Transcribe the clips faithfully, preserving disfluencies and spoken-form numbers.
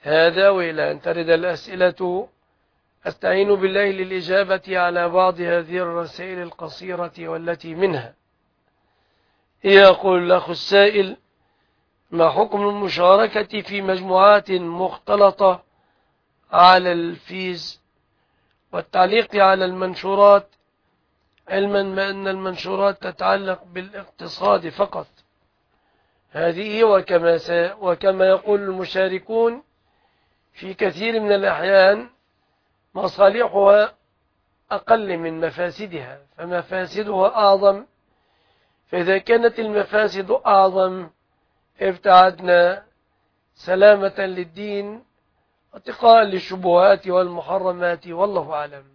هذا وإلى أن ترد الأسئلة أستعين بالله للإجابة على بعض هذه الرسائل القصيرة والتي منها. يقول الأخ السائل: ما حكم المشاركة في مجموعات مختلطة على الفيس والتعليق على المنشورات، علما ما أن المنشورات تتعلق بالاقتصاد فقط؟ هذه وكما, وكما يقول المشاركون في كثير من الأحيان مصالحها أقل من مفاسدها، فمفاسدها أعظم، فإذا كانت المفاسد أعظم ابتعدنا سلامة للدين واتقاء للشبهات والمحرمات، والله أعلم.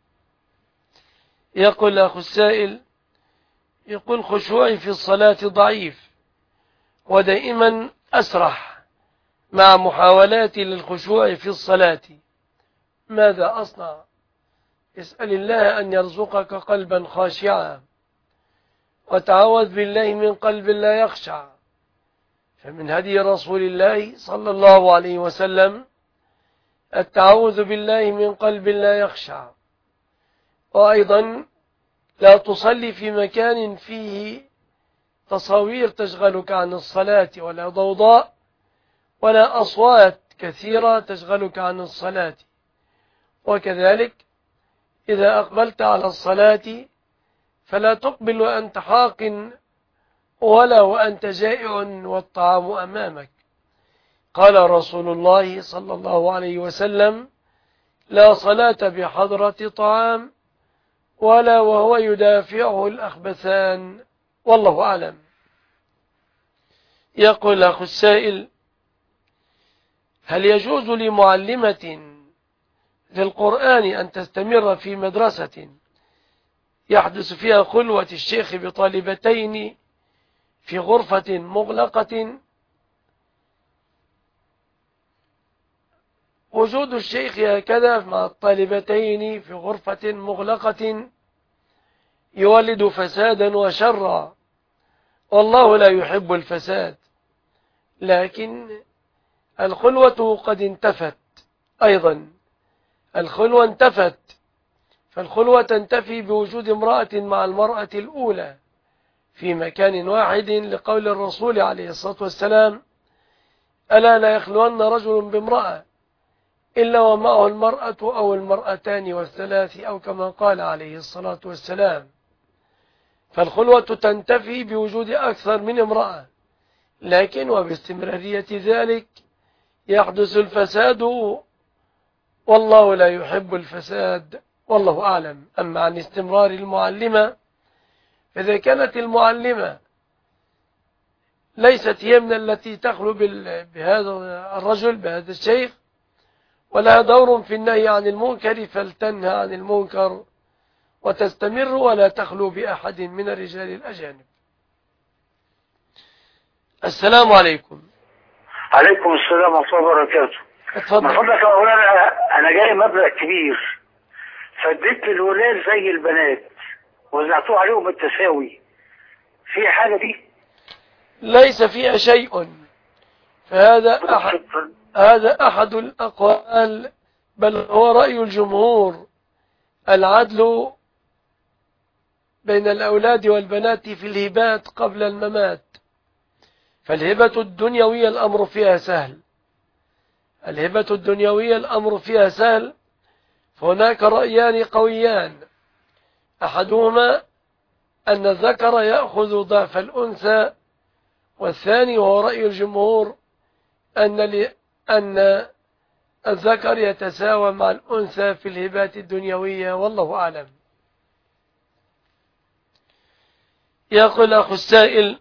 يقول أخو السائل: يقول خشوعي في الصلاة ضعيف ودائما أسرح مع محاولاتي للخشوع في الصلاة، ماذا أصنع؟ اسأل الله أن يرزقك قلبا خاشعا وتعوذ بالله من قلب لا يخشع، فمن هدي رسول الله صلى الله عليه وسلم التعوذ بالله من قلب لا يخشع. وأيضا لا تصلي في مكان فيه تصاوير تشغلك عن الصلاة، ولا ضوضاء ولا أصوات كثيرة تشغلك عن الصلاة. وكذلك إذا أقبلت على الصلاة فلا تقبل وأنت حاق ولا وأنت جائع والطعام أمامك. قال رسول الله صلى الله عليه وسلم: لا صلاة بحضرة طعام ولا وهو يدافعه الأخبثان، والله أعلم. يقول أخو السائل: هل يجوز لمعلمة للقرآن أن تستمر في مدرسة يحدث فيها خلوة الشيخ بطالبتين في غرفة مغلقة؟ وجود الشيخ هكذا مع الطالبتين في غرفة مغلقة يولد فسادا وشرا، والله لا يحب الفساد، لكن الخلوة قد انتفت أيضا، الخلوة انتفت، فالخلوة تنتفي بوجود امرأة مع المرأة الأولى في مكان واحد، لقول الرسول عليه الصلاة والسلام: ألا لا يخلون رجل بامرأة إلا ومعه المرأة أو المرأتان والثلاث، أو كما قال عليه الصلاة والسلام. فالخلوة تنتفي بوجود أكثر من امرأة، لكن وباستمرارية ذلك يحدث الفساد، والله لا يحب الفساد، والله أعلم. أما عن استمرار المعلمة، فإذا كانت المعلمة ليست هي من التي تخلو بهذا الرجل بهذا الشيخ ولا دور في النهي عن المنكر، فلتنهى عن المنكر وتستمر ولا تخلو بأحد من الرجال الأجانب. السلام عليكم. عليكم السلام ورحمة الله وبركاته. اتفضل. من فضلك يا مولانا، أنا جاي مبلغ كبير، فاديت للولاد زي البنات وزعتوه عليهم بالتساوي، في حاجة دي؟ ليس فيها شيء، فهذا أحد هذا أحد الأقوال، بل هو رأي الجمهور، العدل بين الأولاد والبنات في الهبات قبل الممات. فالهبة الدنيوية الأمر فيها سهل، الهبة الدنيوية الأمر فيها سهل، فهناك رأيان قويان: أحدهما أن الذكر يأخذ ضعف الأنثى، والثاني وهو رأي الجمهور أن أن الذكر يتساوى مع الأنثى في الهبات الدنيوية، والله أعلم. يقول أخو السائل: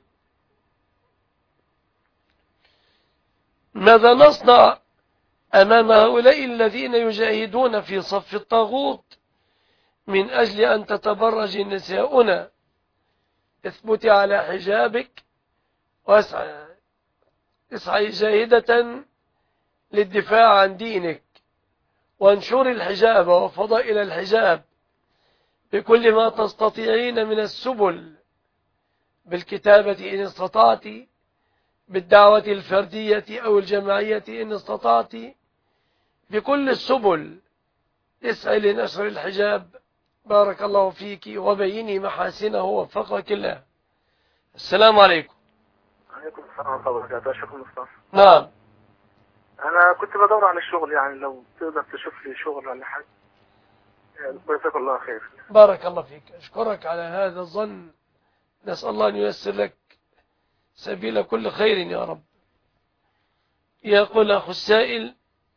ماذا نصنع أمام هؤلاء الذين يجاهدون في صف الطاغوت من أجل أن تتبرج نساؤنا؟ اثبتي على حجابك واسعي اسعي جاهدة للدفاع عن دينك، وانشر الحجاب وفضائل الحجاب بكل ما تستطيعين من السبل، بالكتابة إن استطعت، بالدعوة الفردية أو الجماعية إن استطعت، بكل السبل اسعي لنشر الحجاب. بارك الله فيك وبيني محاسنه ووفقك الله. السلام عليكم. عليكم السلام ورحمة الله وبركاته. شكرا مصطفى. نعم. أنا كنت بدور على الشغل، يعني لو تقدر تشوف لي شغل ولا حاجة. جزاك الله خير. بارك الله فيك. أشكرك على هذا الظن. نسأل الله أن ييسر لك سبيل كل خير يا رب. يقول أخو السائل: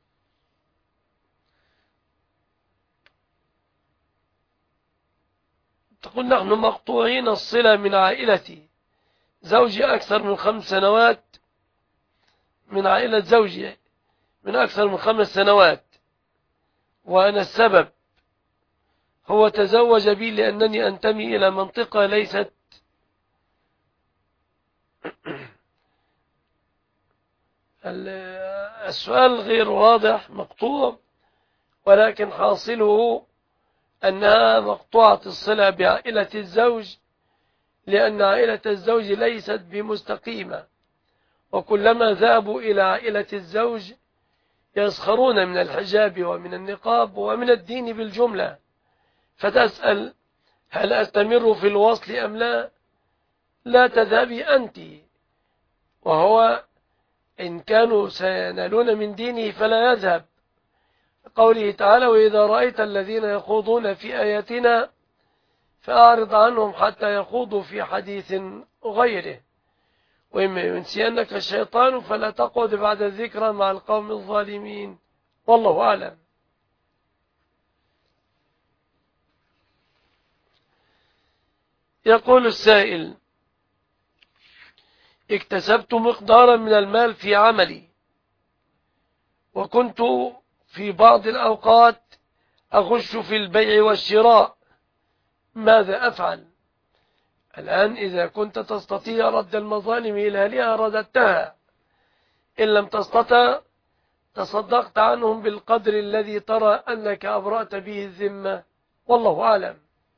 تقول نحن مقطوعين الصلة من عائلتي، زوجي أكثر من خمس سنوات من عائلة زوجي من أكثر من خمس سنوات، وأنا السبب. هو تزوج بي لأنني أنتمي إلى منطقة ليست السؤال غير واضح، مقطوع، ولكن حاصله أنها مقطوعة الصلة بعائلة الزوج، لأن عائلة الزوج ليست بمستقيمة، وكلما ذهبوا إلى عائلة الزوج يسخرون من الحجاب ومن النقاب ومن الدين بالجملة. فتسأل: هل أستمر في الوصل أم لا؟ لا تذهبي أنت، وهو إن كانوا سينالون من دينه فلا يذهب. قوله تعالى: وإذا رأيت الذين يخوضون في آياتنا فأعرض عنهم حتى يخوضوا في حديث غيره، وإما ينسينك الشيطان فلا تقعد بعد الذكرى مع القوم الظالمين. والله أعلم. يقول السائل: اكتسبت مقدارا من المال في عملي، وكنت في بعض الأوقات أغش في البيع والشراء، ماذا أفعل؟ الآن إذا كنت تستطيع رد المظالم إلى أهلها رددتها، إن لم تستطع تصدقت عنهم بالقدر الذي ترى أنك أبرأت به الذمة. والله أعلم.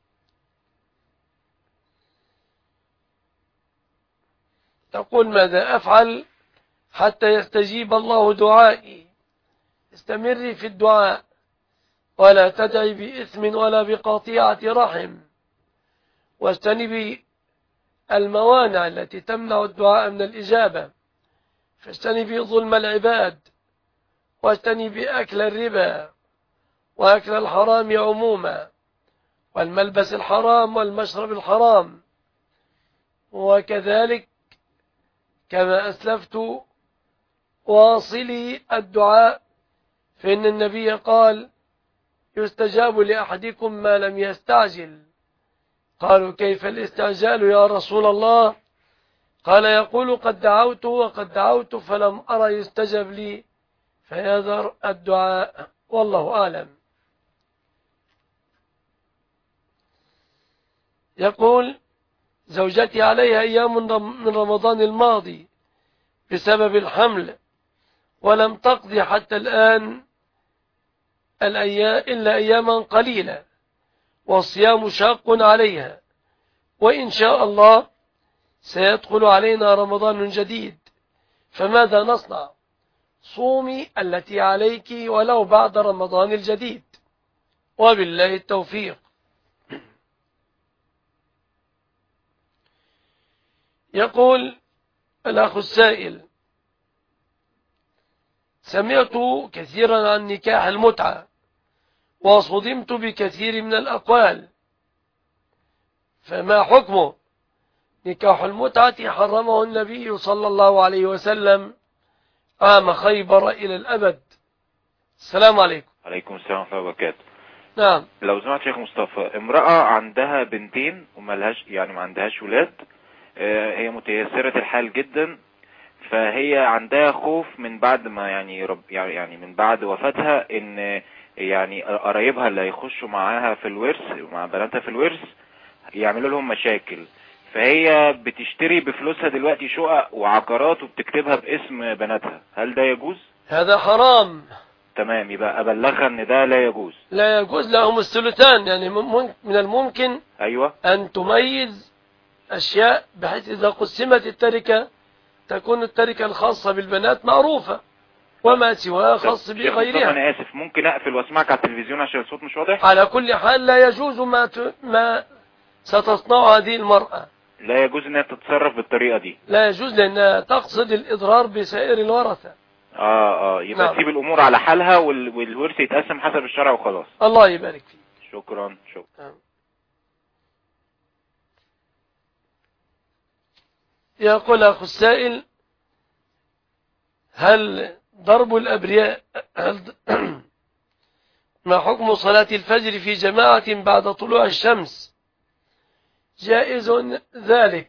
تقول: ماذا أفعل حتى يستجيب الله دعائي؟ استمري في الدعاء، ولا تدعي بإثم ولا بقطيعة رحم، واجتنبي الموانع التي تمنع الدعاء من الإجابة، فاجتنبي ظلم العباد، واجتنبي أكل الربا وأكل الحرام عموما، والملبس الحرام والمشرب الحرام. وكذلك كما أسلفت واصلي الدعاء، فإن النبي قال: يستجاب لأحدكم ما لم يستعجل. قالوا: كيف الاستعجال يا رسول الله؟ قال: يقول: قد دعوت وقد دعوت فلم أرى يستجب لي، فيذر الدعاء. والله أعلم. يقول: زوجتي عليها أيام من رمضان الماضي بسبب الحمل، ولم تقضي حتى الآن الأيام إلا أياما قليلة، والصيام شاق عليها، وإن شاء الله سيدخل علينا رمضان جديد، فماذا نصنع؟ صومي التي عليك ولو بعد رمضان الجديد، وبالله التوفيق. يقول الأخ السائل: سمعت كثيرا عن نكاح المتعة، وصدمت بكثير من الأقوال، فما حكمه؟ نكاح المتعة حرمه النبي صلى الله عليه وسلم عام خيبر إلى الأبد. السلام عليكم. عليكم السلام ورحمة الله وبركاته. نعم. لو سمعت شيخ مصطفى، امرأة عندها بنتين وملهاش يعني ما عندهاش ولاد، هي متيسرة الحال جدا، فهي عندها خوف من بعد ما يعني رب يعني من بعد وفاتها ان يعني قرايبها اللي هيخشوا معاها في الورث مع بناتها في الورث يعملوا لهم مشاكل، فهي بتشتري بفلوسها دلوقتي شقق وعقارات وبتكتبها باسم بناتها. هل ده يجوز؟ هذا حرام. تمام، يبقى ابلغها ان ده لا يجوز. لا يجوز. لهم الثلثان، يعني من الممكن ايوه ان تميز اشياء بحيث اذا قسمت التركة تكون التركة الخاصة بالبنات معروفة، وما سواه خاص شيخ مصطفى بغيرها. انا اسف، ممكن اقفل واسمعك على التلفزيون عشان الصوت مش واضح؟ على كل حال لا يجوز ما ت... ما ستصنع هذه المرأة، لا يجوز انها تتصرف بالطريقة دي. لا يجوز لأنها تقصد الإضرار بسائر الورثة. اه اه يبقى نعم. تسيب الامور على حالها وال... والورث يتقسم حسب الشرع وخلاص. الله يبارك فيك. شكرا شكرا. نعم. يقول أخو السائل: هل ضرب الأبرياء هل ما حكم صلاة الفجر في جماعة بعد طلوع الشمس؟ جائز ذلك،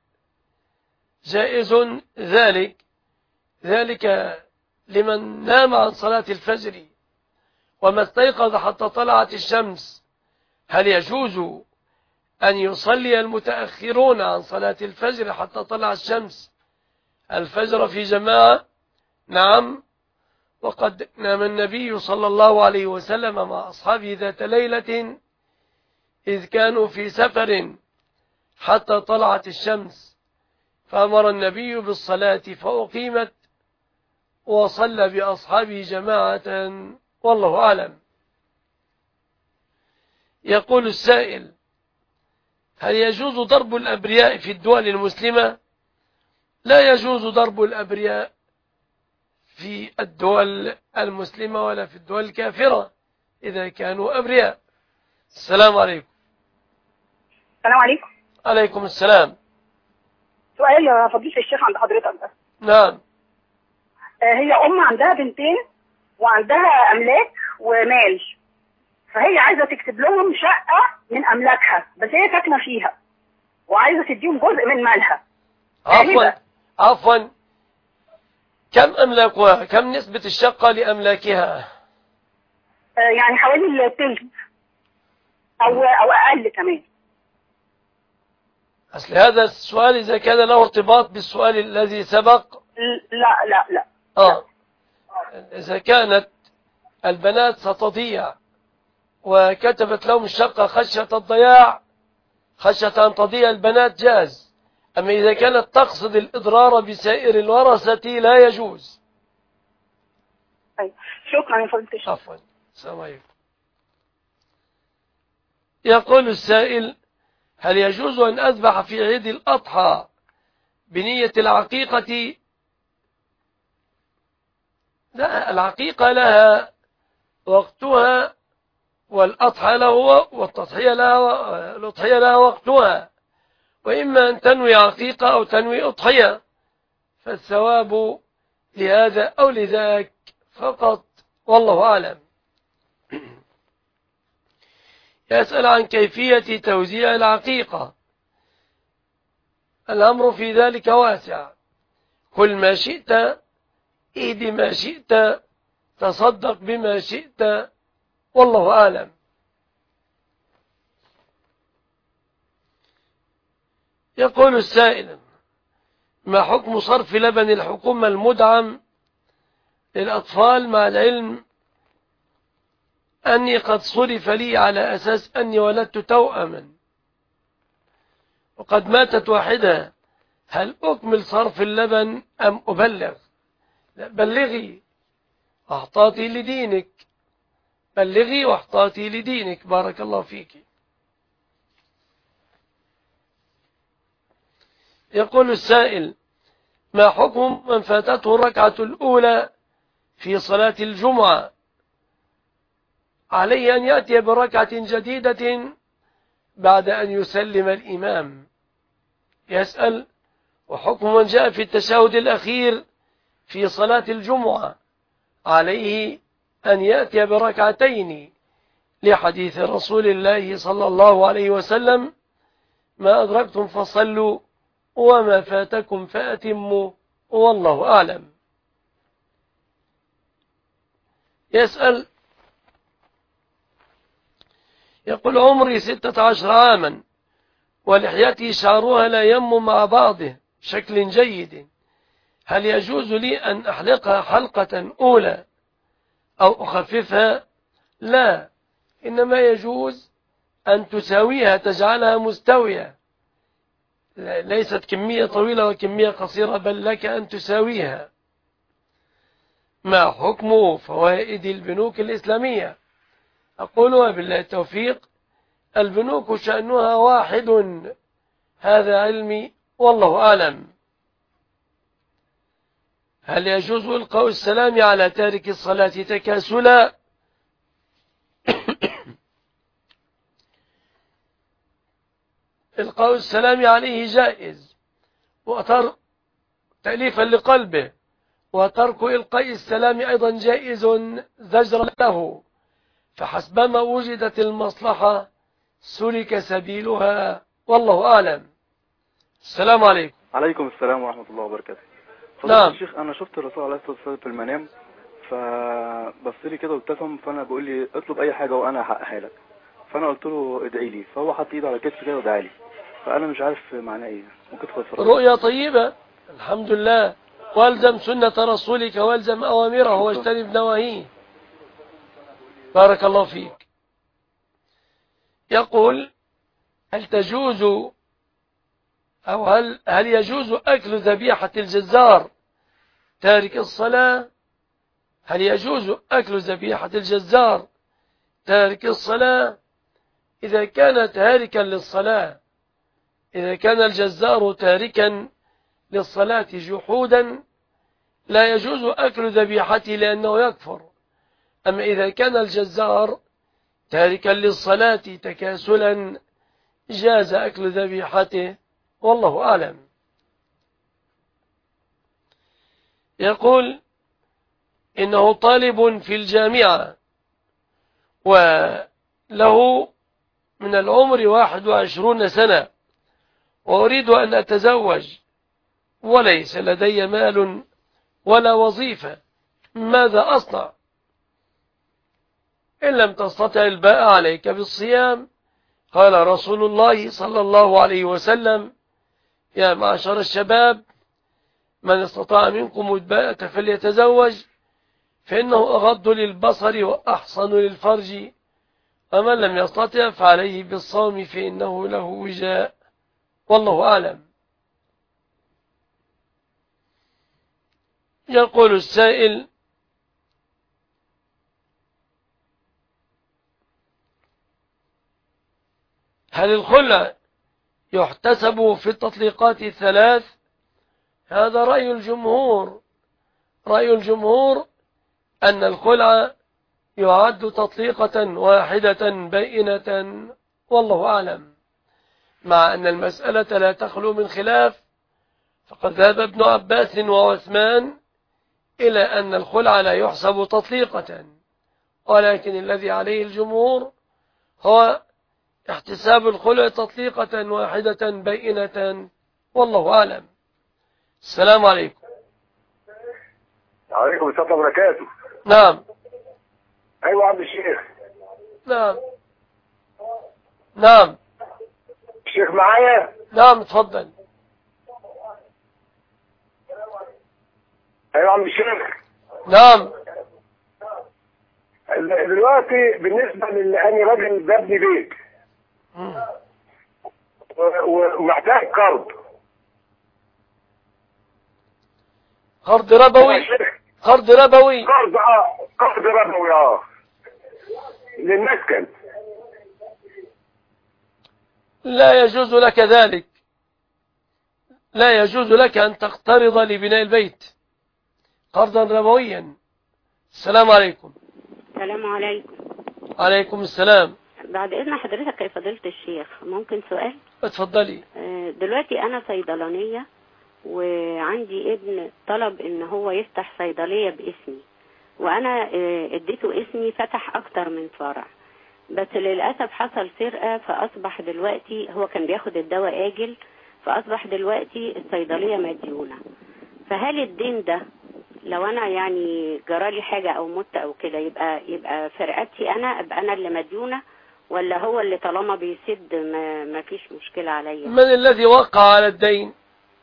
جائز ذلك ذلك لمن نام عن صلاة الفجر وما استيقظ حتى طلعت الشمس. هل يجوز أن يصلي المتأخرون عن صلاة الفجر حتى طلع الشمس الفجر في جماعة؟ نعم، وقد نام النبي صلى الله عليه وسلم مع أصحابه ذات ليلة إذ كانوا في سفر حتى طلعت الشمس، فأمر النبي بالصلاة فأقيمت وصلى بأصحابه جماعة، والله أعلم. يقول السائل: هل يجوز ضرب الأبرياء في الدول المسلمة؟ لا يجوز ضرب الأبرياء في الدول المسلمة ولا في الدول الكافرة إذا كانوا أبرياء. السلام عليكم. السلام عليكم. عليكم السلام. سؤال يا فضيلة الشيخ عند حضرتك بس. نعم. هي أم عندها بنتين وعندها أملاك ومال، فهي عايزة تكتب لهم شقة من أملاكها، بس هي ساكنة فيها وعايزة تديهم جزء من مالها. عفوا عفوا كم أملاكها؟ كم نسبة الشقة لأملاكها؟ يعني حوالي الثلث أو أو أقل كمان. أصل هذا السؤال إذا كان له ارتباط بالسؤال الذي سبق. لا لا لا آه إذا كانت البنات ستضيع وكتبت لهم الشقة خشية الضياع، خشية أن تضيع البنات، جاز. أما إذا كانت تقصد الإضرار بسائر الورثة لا يجوز. أي. شكرا يا فضيلة الشيخ. عفوا. السلام عليكم. يقول السائل: هل يجوز أن أذبح في عيد الأضحى بنية العقيقة؟ لا، العقيقة لها وقتها والأضحى له والتضحية لها الأضحية لها وقتها، وإما أن تنوي عقيقة أو تنوي أضحية، فالثواب لهذا أو لذاك فقط، والله أعلم. يسأل عن كيفية توزيع العقيقة. الأمر في ذلك واسع، كل ما شئت، إيد ما شئت، تصدق بما شئت، والله أعلم. يقول السائل: ما حكم صرف لبن الحكومة المدعم للأطفال مع العلم أني قد صرف لي على أساس أني ولدت توأما وقد ماتت واحدة، هل أكمل صرف اللبن أم أبلغ؟ لا، بلغي واحتاطي لدينك، بلغي واحتاطي لدينك، بارك الله فيك. يقول السائل: ما حكم من فاتته الركعة الأولى في صلاة الجمعة؟ عليه أن يأتي بركعة جديدة بعد أن يسلم الإمام. يسأل: وحكم من جاء في التشهد الأخير في صلاة الجمعة عليه أن يأتي بركعتين لحديث رسول الله صلى الله عليه وسلم: ما أدركتم فصلوا وما فاتكم فأتموا، والله أعلم. يسأل: يقول عمري ستة عشر عاما ولحيتي شعرها لا يم مع بعضه بشكل جيد، هل يجوز لي أن أحلقها حلقة أولى أو أخففها؟ لا، إنما يجوز أن تساويها، تجعلها مستوية، ليست كمية طويلة وكمية قصيرة، بل لك أن تساويها. ما حكم فوائد البنوك الإسلامية؟ أقول وبالله التوفيق، البنوك شأنها واحد، هذا علمي والله أعلم. هل يجوز إلقاء السلام على تارك الصلاة تكاسلا؟ إلقاء السلام عليه جائز، وترك تأليفا لقلبه، وترك إلقاء السلام أيضا جائز زجرا له، فحسبما وجدت المصلحة سلك سبيلها والله أعلم. السلام عليكم. عليكم السلام ورحمة الله وبركاته. نعم. الشيخ أنا شفت الرسول عليه الصلاة والسلام في المنام، فبص لي كده وابتسم، فأنا بقول لي اطلب أي حاجة وأنا هحققها لك. فأنا قلت له ادعي لي، فهو حط إيده على كتفي كده ودعا لي. فأنا مش عارف معناه إيه، ممكن تفسر؟ رؤيا طيبة، الحمد لله. والزم سنة رسولك والزم أوامره واجتنب نواهيه. بارك الله فيك. يقول: هل تجوز أو هل هل يجوز أكل ذبيحة الجزار تارك الصلاة؟ هل يجوز أكل ذبيحة الجزار تارك الصلاة إذا كان تاركا للصلاة؟ إذا كان الجزار تاركا للصلاة جحودا لا يجوز أكل ذبيحته لأنه يكفر. أما إذا كان الجزار تاركا للصلاة تكاسلا جاز أكل ذبيحته والله أعلم. يقول: إنه طالب في الجامعة وله من العمر واحد وعشرون سنة، وأريد أن أتزوج وليس لدي مال ولا وظيفة، ماذا أصنع؟ إن لم تستطع الباء عليك بالصيام. قال رسول الله صلى الله عليه وسلم: يا معشر الشباب، من استطاع منكم الباءة فليتزوج، فإنه أغض للبصر وأحصن للفرج، ومن لم يستطع فعليه بالصوم فإنه له وجاء والله أعلم. يقول السائل: هل الخلع يحتسب في التطليقات الثلاث؟ هذا رأي الجمهور. رأي الجمهور أن الخلع يعد تطليقة واحدة بينة والله أعلم، مع أن المسألة لا تخلو من خلاف. فقد ذهب ابن عباس وعثمان إلى أن الخلع لا يحسب تطليقة، ولكن الذي عليه الجمهور هو احتساب الخلع تطليقة واحدة بينة والله أعلم. السلام عليكم. عليكم السلام وبركاته. نعم. أيوة عبد الشيخ. نعم نعم الشيخ معايا؟ نعم اتفضل. أيوة عبد الشيخ. نعم. دلوقتي بالنسبة لأني راجل ببني بيت ومحتاج قرض. قرض ربوي؟ قرض ربوي. قرض اه قرض ربوي اه للمسكن. لا يجوز لك ذلك، لا يجوز لك أن تقترض لبناء البيت قرضا ربويا. السلام عليكم. السلام عليكم. عليكم السلام. بعد إذن حضرتك يا فضيلة الشيخ ممكن سؤال؟ اتفضلي. دلوقتي أنا صيدلانية وعندي ابن طلب إن هو يفتح صيدلية باسمي، وأنا اديته اسمي فتح أكتر من فرع، بس للأسف حصل سرقة، فأصبح دلوقتي هو كان بياخد الدواء آجل، فأصبح دلوقتي الصيدلية مديونة. فهل الدين ده لو أنا يعني جرالي حاجة أو مت أو كده يبقى يبقى فرقتي أنا أبقى أنا اللي مديونة، ولا هو اللي طالما بيسد ما, ما فيش مشكلة عليا؟ من الذي وقع على الدين؟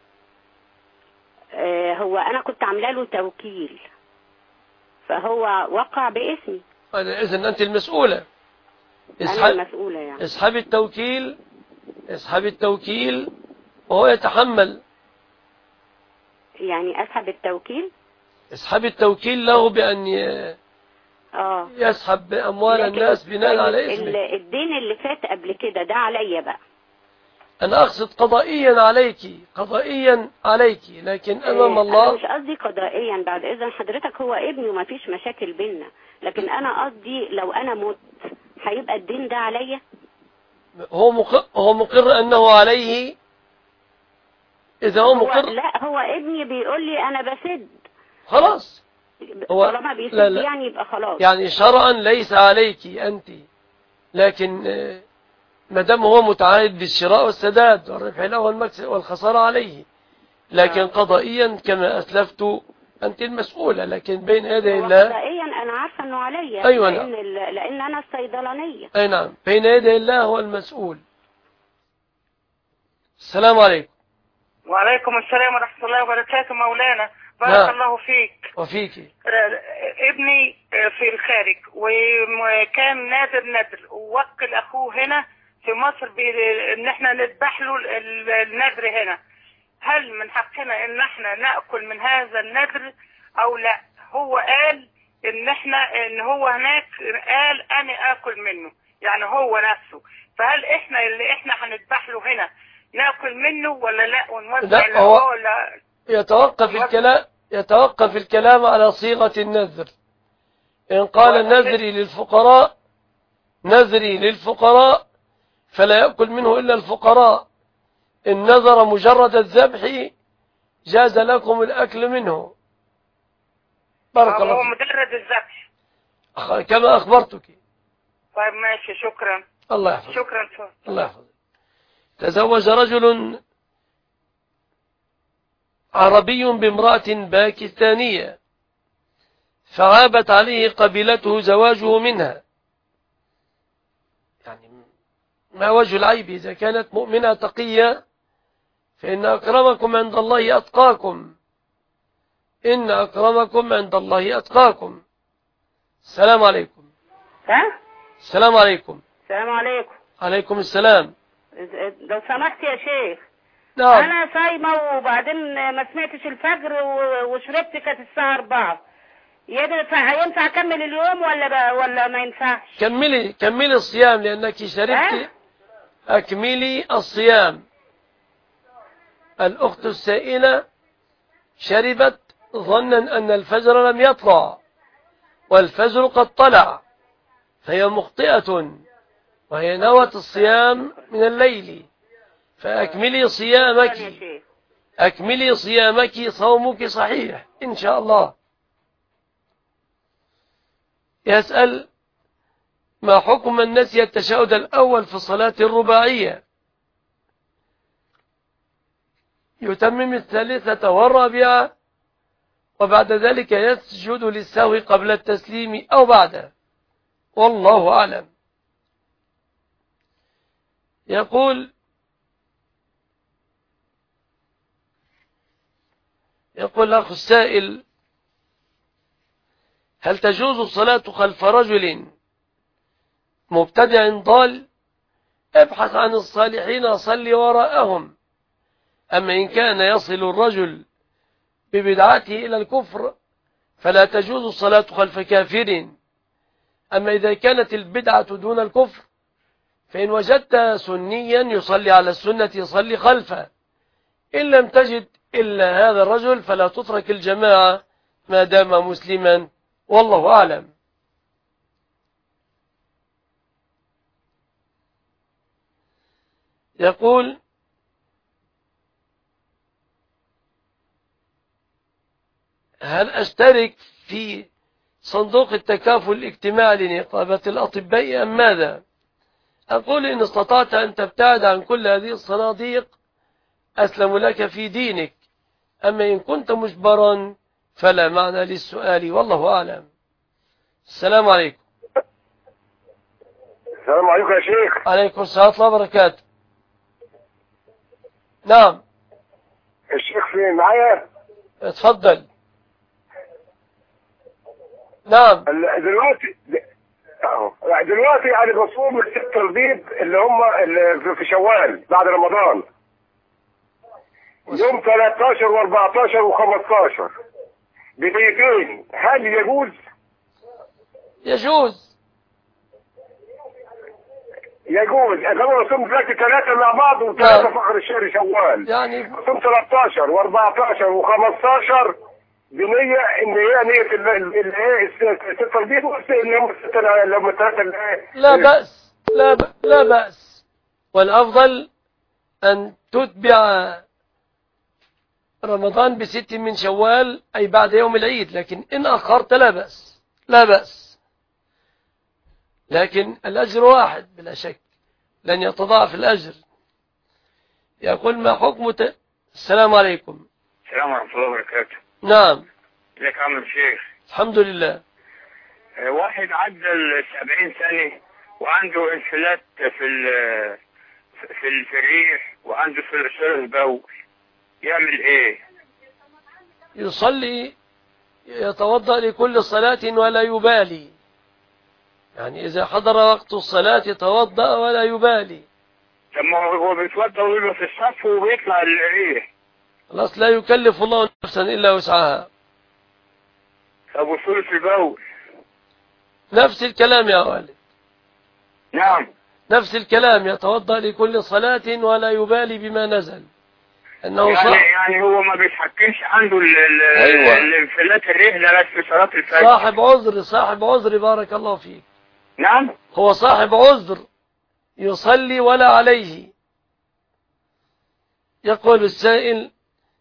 آه هو أنا كنت عامله له توكيل، فهو وقع باسمي. إذن أنت المسؤولة. أنا المسؤولة يعني. اسحب التوكيل، اسحب التوكيل، وهو يتحمل. يعني أسحب التوكيل؟ اسحب التوكيل له بأن اه يسحب أموال الناس بناء على اسمه. الدين اللي فات قبل كده ده عليا بقى. أنا أقصد قضائيا عليك، قضائيا عليك، لكن أمام الله. أنا مش قصدي قضائيا بعد إذن حضرتك، هو ابني وما فيش مشاكل بينا، لكن أنا قصدي لو أنا مت هيبقى الدين ده عليا. هو مقر, هو مقر أنه عليه. إذا هو مقر، لا هو ابني بيقول لي أنا بسد خلاص. هو طالما بيسد لا لا. يعني يبقى خلاص، يعني شرعا ليس عليك أنت، لكن ما دام هو متعاهد بالشراء والسداد والربح له والخسارة عليه، لكن آه. قضائيا كما أسلفت أنت المسؤولة، لكن بين يدي الله. قضائيا أنا عارفة أنه علي. أيوة لأن, نعم. لأن أنا الصيدلانية. أي نعم، بين يدي الله هو المسؤول. السلام عليكم. وعليكم السلام ورحمة الله وبركاته. مولانا بارك نعم. الله فيك وفيك. ابني في الخارج وكان نادر ندر، ووكل أخوه هنا في مصر ان احنا نذبح له النذر هنا. هل من حقنا ان احنا نأكل من هذا النذر او لا؟ هو قال ان احنا ان هو هناك قال انا اكل منه، يعني هو نفسه. فهل احنا اللي احنا هنذبح له هنا ناكل منه ولا لا ونوزع له هو ولا؟ يتوقف الكلام يتوقف الكلام على صيغة النذر. إن قال نذري للفقراء نذري للفقراء فلا يأكل منه إلا الفقراء. إن نذر مجرد الذبح جاز لكم الأكل منه. بارك الله فيك. هو مجرد الذبح كما أخبرتك. طيب ماشي، شكرا. الله يحفظك. شكرا شكرا. الله يحفظك. تزوج رجل عربي بامرأة باكستانية، فعابت عليه قبيلته زواجه منها. يعني ما وجه العيب؟ إذا كانت مؤمنة تقية فإن أكرمكم عند الله أتقاكم. إن أكرمكم عند الله أتقاكم. السلام عليكم. ها؟ السلام عليكم. السلام عليكم. عليكم السلام. لو سمحت يا شيخ. نعم. أنا صايمة وبعدين ما سمعتش الفجر وشربت كانت الساعة أربعة. ينفع هينفع أكمل اليوم ولا ولا ما ينفعش؟ كملي كملي الصيام لأنك شربت. أكملي الصيام. الأخت السائلة شربت ظنا أن الفجر لم يطلع والفجر قد طلع، فهي مخطئة وهي نوت الصيام من الليل. فأكملي صيامك، أكملي صيامك، صومك صحيح إن شاء الله. يسأل: ما حكم من نسي التشهد الأول في الصلاة الرباعية؟ يتمم الثالثة والرابعة وبعد ذلك يسجد للسهو قبل التسليم أو بعده، والله أعلم. يقول يقول الأخ السائل: هل تجوز الصلاة خلف رجل مبتدع ضال؟ ابحث عن الصالحين صل وراءهم. أما إن كان يصل الرجل ببدعته إلى الكفر فلا تجوز الصلاة خلف كافر. أما إذا كانت البدعة دون الكفر فإن وجدت سنيا يصلي على السنة صلي خلفه. إن لم تجد إلا هذا الرجل فلا تترك الجماعة ما دام مسلما، والله أعلم. يقول: هل أشترك في صندوق التكافل الاجتماعي لنقابة الأطباء أم ماذا؟ أقول: إن استطعت أن تبتعد عن كل هذه الصناديق أسلم لك في دينك، أما إن كنت مجبرا فلا معنى للسؤال، والله أعلم. السلام عليكم. السلام عليكم يا شيخ. عليكم السلام ورحمة الله وبركاته. نعم. الشيخ فين معايا؟ اتفضل. نعم. دلوقتي دلوقتي انا بصوم الست البيض اللي هم اللي في شوال بعد رمضان، يوم ثلاثة عشر وأربعة عشر وخمسة عشر. بنيتين هل يجوز؟ يجوز يجوز اذا انا صمت دلوقتي ثلاثه مع بعض وثلاثه فخر الشهر شوال، يعني صمت ثلاثتاشر واربعتاشر وخمستاشر بنيه ان هي نيه اللي هي السته البيض اللي هم السته اللي هم الثلاثه اللي هي لا بأس لا ب... لا بأس، والأفضل أن تتبع رمضان بست من شوال أي بعد يوم العيد، لكن إن أخرت لا بأس لا بأس، لكن الأجر واحد بلا شك، لن يتضاعف الأجر. يقول ما حكم ت... السلام عليكم. السلام ورحمة الله وبركاته. نعم. ازيك يا عم الشيخ؟ الحمد لله. واحد عدى السبعين سنة وعنده انفلات في ال في الريح وعنده سلسلة البول، يعمل ايه؟ يصلي يتوضأ لكل صلاة ولا يبالي، يعني إذا حضر وقت الصلاة يتوضأ ولا يبالي. طب ما هو بيتوضأ ويبقى في الصف وبيطلع الريح. خلاص لا يكلف الله نفسا إلا وسعها. طب وسلسلة البول؟ نفس الكلام يا والد. نعم نفس الكلام، يتوضأ لكل صلاة ولا يبالي بما نزل. انه يعني صح. يعني هو ما بيتحكمش عنده أيوة. الانفلات الريح لغايه في صلاه الفجر. صاحب عذر صاحب عذر بارك الله فيك. نعم هو صاحب عذر يصلي ولا عليه. يقول السائل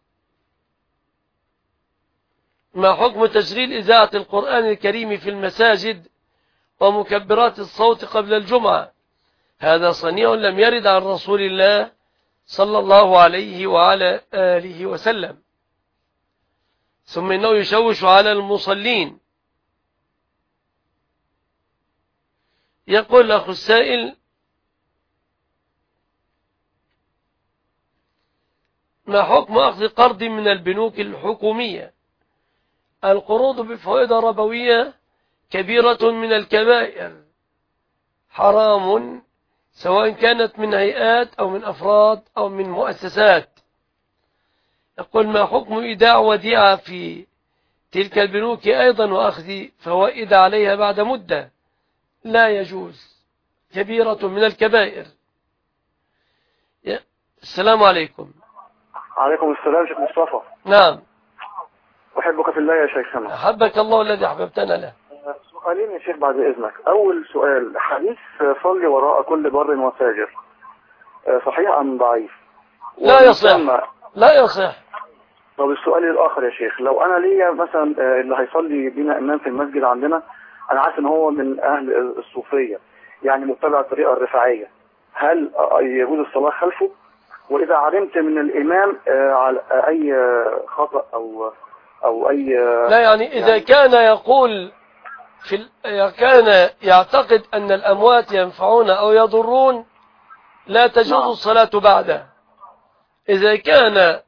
ما حكم تشغيل إذاعة القرآن الكريم في المساجد ومكبرات الصوت قبل الجمعة؟ هذا صنيع لم يرد عن رسول الله صلى الله عليه وعلى آله وسلم، ثم إنه يشوش على المصلين. يقول أخو السائل ما حكم أخذ قرض من البنوك الحكومية؟ القروض بفوائد ربوية كبيرة من الكبائر، حرام سواء كانت من هيئات أو من أفراد أو من مؤسسات. يقول ما حكم إيداع وديعة في تلك البنوك أيضا وأخذ فوائد عليها بعد مدة؟ لا يجوز، كبيرة من الكبائر. السلام عليكم. عليكم السلام شيخ مصطفى. نعم. أحبك في الله يا شيخنا. أحبك الله الذي أحببتنا له. سؤالين يا شيخ بعد إذنك. أول سؤال، حديث صلي وراء كل بر وفاجر صحيح أم ضعيف؟ لا يصح لا يصح. طب السؤال الآخر يا شيخ، لو أنا ليا مثلا اللي هيصلي بينا إمام في المسجد عندنا أنا عارف إن هو من أهل الصوفية يعني متبع الطريقة الرفاعية، هل يجوز الصلاة خلفه؟ وإذا علمت من الإمام على أي خطأ أو أو أي لا يعني إذا يعني كان يقول في ال... كان يعتقد أن الأموات ينفعون أو يضرون لا تجوز نعم. الصلاة بعده. إذا كان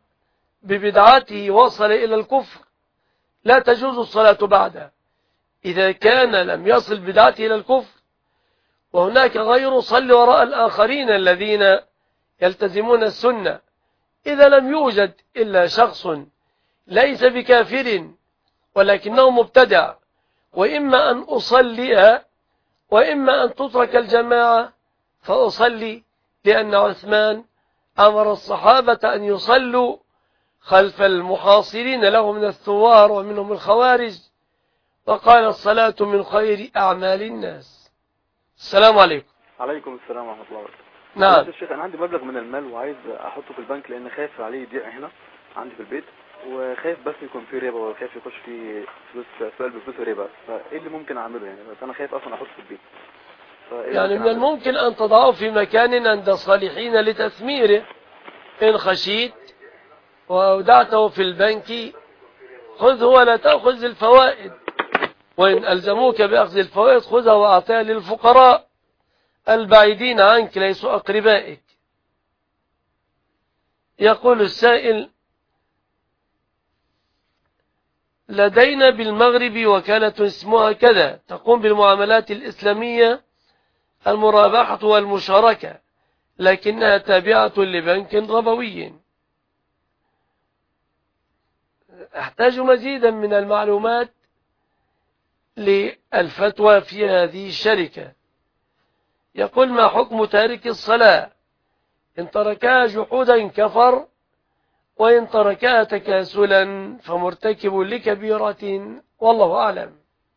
ببدعته وصل إلى الكفر لا تجوز الصلاة بعده. إذا كان لم يصل بدعته إلى الكفر وهناك غير صل وراء الآخرين الذين يلتزمون السنة. إذا لم يوجد إلا شخص ليس بكافر ولكنه مبتدع، وإما أن أصليها وإما أن تترك الجماعة فأصلي، لأن عثمان أمر الصحابة أن يصلوا خلف المحاصرين له من الثوار ومنهم الخوارج، وقال الصلاة من خير أعمال الناس. السلام عليكم. عليكم السلام ورحمة الله وبركاته. نعم يا شيخ أنا عندي مبلغ من المال وعايز أحطه في البنك لأن خايف عليه يضيع هنا عندي في البيت، وخايف بس يكون فيه ربا وخايف يخش فيه فلوس سؤال بفلوس ربا، فايه اللي ممكن اعمله يعني؟ بس انا خايف اصلا احطه في البيت. يعني من الممكن ان تضعه في مكان عند الصالحين لتثميره ان خشيت، واودعته في البنك خذه ولا تأخذ الفوائد، وان الزموك باخذ الفوائد خذها واعطيها للفقراء البعيدين عنك ليسوا اقربائك. يقول السائل لدينا بالمغرب وكالة اسمها كذا تقوم بالمعاملات الإسلامية المرابحة والمشاركة، لكنها تابعة لبنك ربوي. أحتاج مزيدا من المعلومات للفتوى في هذه الشركة. يقول: ما حكم تارك الصلاة إن تركها جحودا كفر، وإن تركها تكاسلا فمرتكب لكبيرة، والله أعلم.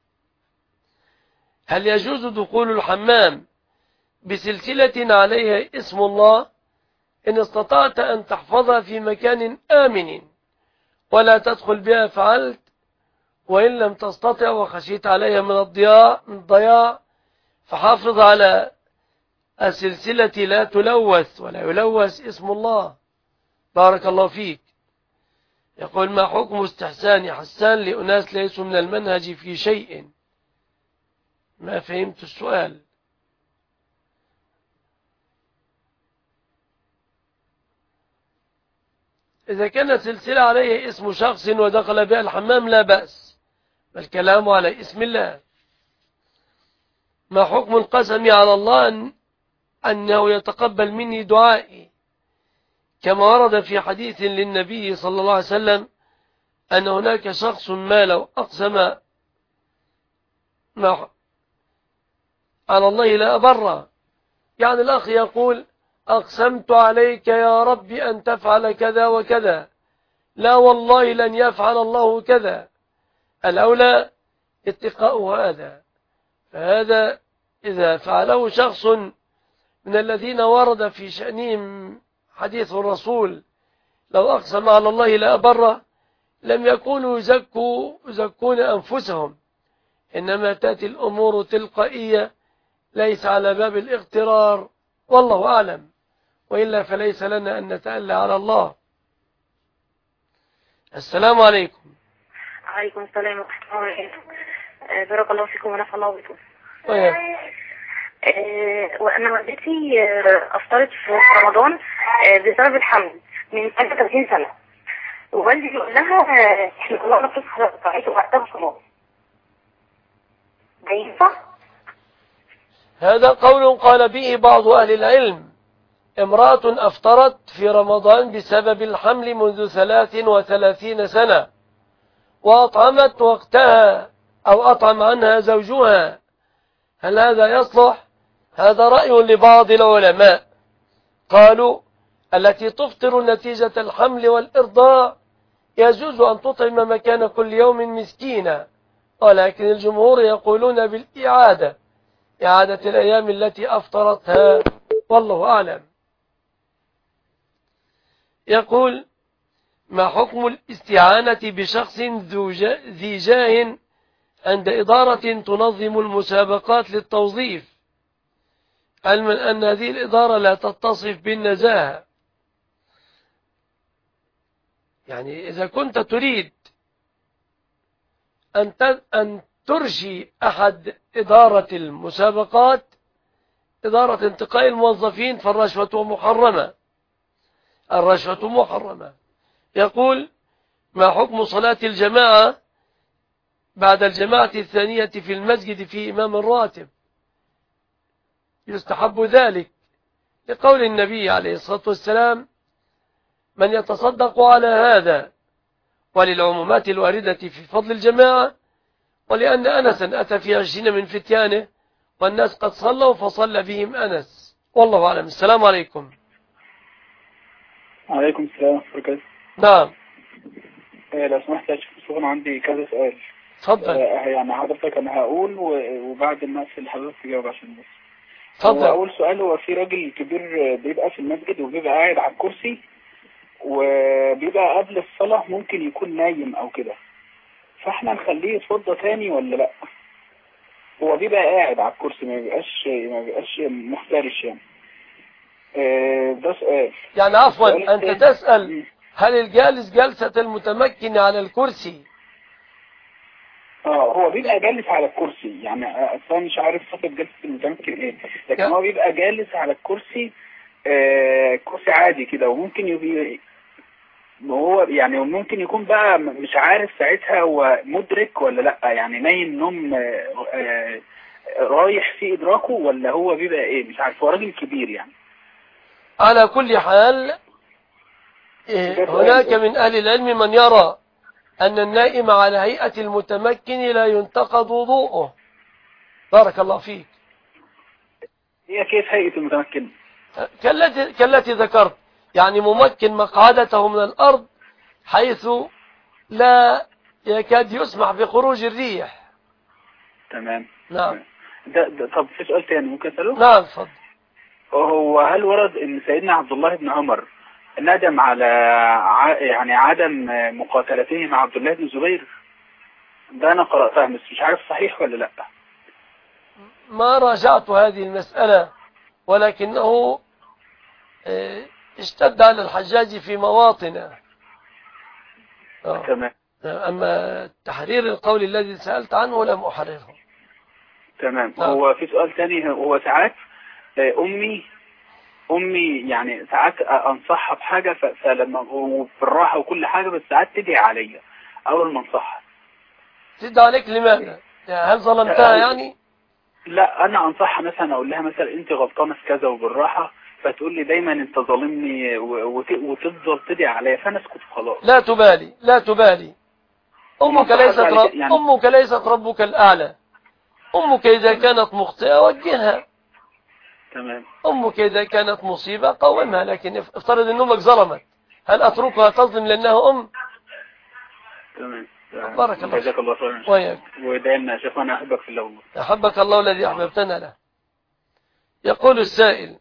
هل يجوز دخول الحمام بسلسلة عليها اسم الله إن استطعت أن تحفظها في مكان آمن ولا تدخل بها فعلت، وإن لم تستطع وخشيت عليها من الضياع من الضياع فحافظ على السلسلة لا تلوث ولا يلوث اسم الله، بارك الله فيك. يقول: ما حكم استحسان حسان لأناس ليسوا من المنهج في شيء؟ ما فهمت السؤال. إذا كانت سلسلة عليه اسم شخص ودخل بها الحمام لا بأس، الكلام على اسم الله. ما حكم القسم على الله أن أنه يتقبل مني دعائي، كما ورد في حديث للنبي صلى الله عليه وسلم أن هناك شخص ما لو أقسم ما على الله لا أبره. يعني الأخ يقول: أقسمت عليك يا رب أن تفعل كذا وكذا، لا والله لن يفعل الله كذا. الأولى اتقاء هذا، فهذا إذا فعله شخص من الذين ورد في شأنهم حديث الرسول لو أقسم على الله لا أبره، لم يكونوا يزكوا يزكون أنفسهم، إنما تأتي الأمور تلقائية ليس على باب الاغترار، والله أعلم. وإلا فليس لنا أن نتألى على الله. السلام عليكم. عليكم السلام ورحمة الله وبركاته. بارك الله فيكم ونفع الله بكم. طيب. وأنا والدتي أفطرت في رمضان بسبب الحمل من ثلاثين سنة، ووالدي بيقول لها احنا الله نفسها قطعته وقتها صلاة، ده ينفع؟ هذا قول قال به بعض أهل العلم. امرأة أفطرت في رمضان بسبب الحمل منذ ثلاث وثلاثين سنة وأطعمت وقتها أو أطعم عنها زوجها، هل هذا يصلح؟ هذا رأي لبعض العلماء، قالوا التي تفطر نتيجة الحمل والإرضاع يجوز أن تطعم مكان كل يوم مسكينا، ولكن الجمهور يقولون بالإعادة، إعادة الأيام التي أفطرتها، والله أعلم. يقول: ما حكم الاستعانة بشخص ذي جاه عند إدارة تنظم المسابقات للتوظيف، علما أن هذه الإدارة لا تتصف بالنزاهة؟ يعني إذا كنت تريد أن أن ترشي أحد إدارة المسابقات إدارة انتقاء الموظفين فالرشوة محرمة، الرشوة محرمة. يقول: ما حكم صلاة الجماعة بعد الجماعة الثانية في المسجد في إمام الراتب؟ يستحب ذلك لقول النبي عليه الصلاة والسلام: من يتصدق على هذا، وللعمومات الواردة في فضل الجماعة، ولأن أنسا أتى في عشرين من فتيانه والناس قد صلوا فصلى بهم أنس، والله أعلم. السلام عليكم. عليكم السلام ورحمة الله وبركاته. نعم. آه لو سمحت يا شيخ مصطفى، عندي كذا سؤال. اتفضل. آه يعني حضرتك أنا هقول وبعد الناس اللي حضرتك تجاوب عشان بس. اتفضل. أول سؤال: هو في راجل كبير بيبقى في المسجد وبيبقى قاعد على الكرسي وبيبقى قبل الصلاة ممكن يكون نايم أو كده، فاحنا نخليه يتوضى تاني ولا لأ؟ هو بيبقى قاعد على الكرسي ما بيبقاش ما بيبقاش مفترش يعني. آه ده سؤال. يعني عفوا أنت تسأل هل الجالس جلسة المتمكن على الكرسي؟ اه هو بيبقى جالس على الكرسي، يعني اصلا مش عارف صفة جلسة المتمكن ايه، لكن هو بيبقى جالس على الكرسي، آه كرسي عادي كده، وممكن يبقى هو يعني ممكن يكون بقى مش عارف ساعتها هو مدرك ولا لا، يعني نايم نوم آه آه رايح في ادراكه ولا هو بيبقى ايه مش عارف، هو راجل كبير يعني. على كل حال هناك من أهل العلم من يرى أن النائم على هيئة المتمكن لا ينتقض وضوءه. بارك الله فيك. هي كيف هيئة المتمكن؟ كالتي, كالتي ذكرت، يعني ممكن مقعدته من الأرض حيث لا يكاد يسمح بخروج الريح. تمام. نعم. ده, ده طب في سؤال تاني ممكن أسأله؟ نعم اتفضل. هو هل ورد ان سيدنا عبد الله بن عمر ندم على ع... يعني عدم مقاتلته مع عبد الله بن الزبير؟ ده انا قرأتها بس مش عارف صحيح ولا لا. ما راجعت هذه المسألة، ولكنه اشتد على الحجاج في مواطنه. تمام. أما تحرير القول الذي سألت عنه لم أحرره. تمام. هو في سؤال تاني، هو ساعات أمي أمي يعني ساعات أنصحها بحاجة فلما بالراحة وكل حاجة، بس ساعات تدعي عليا أول ما أنصحها. تدعي عليك لماذا؟ هل ظلمتها يعني؟ لا، أنا أنصحها مثلا أقول لها مثلا أنت غلطانة في كذا وبالراحة، فتقول لي دايما أنت ظالمني وتفضل تدعي عليا، فأنا اسكت خلاص. لا تبالي لا تبالي. أمك ليست رب... يعني... أمك ليست ربك الأعلى. أمك إذا كانت مخطئة وجهها. تمام. أمك إذا كانت مصيبة قومها، لكن افترض أن أمك ظلمت، هل أتركها تظلم لأنها أم؟ تمام. بارك الله. جزاك الله خيرا. وياك. ودعنا شيخ، أنا أحبك في الله. أحبك الله الذي أحببتنا له. يقول السائل: